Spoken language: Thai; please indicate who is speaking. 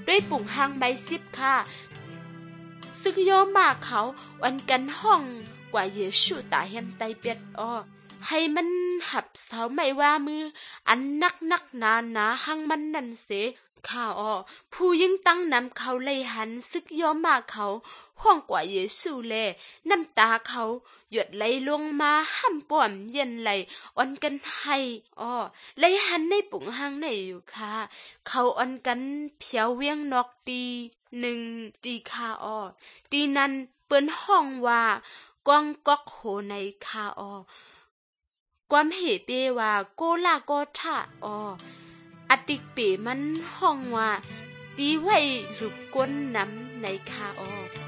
Speaker 1: ด้วยปุ่งหางไม้ซิบค่ะซึกโยมาเขาวันกันห้องกว่าเยซูตาเฮมไตเปียดให้มันหับเสาไม่ว่ามืออันนักหนาหังมันนั่นเสข้าผู้ยิ่งตั้งนำเขาเลยหันซึกโยมาเขาห้องกว่าเยซูแลน้ำตาเขาหยดไหลลงมาห้ำป้อมเย็นไหลอ่อนกันให้ไหลหันในปุ่งหางในอยู่ค่ะเขาอ่อนกันเพียวเวียงนอกตีหนึ่งตีค่ะตีนั้นเปิ้นห้องว่ากองกอกโหในค่ะความเหเปว่าโกลาโกทะอติกเปมันห้องว่าตีไว้หลุกก้นน้ำในคา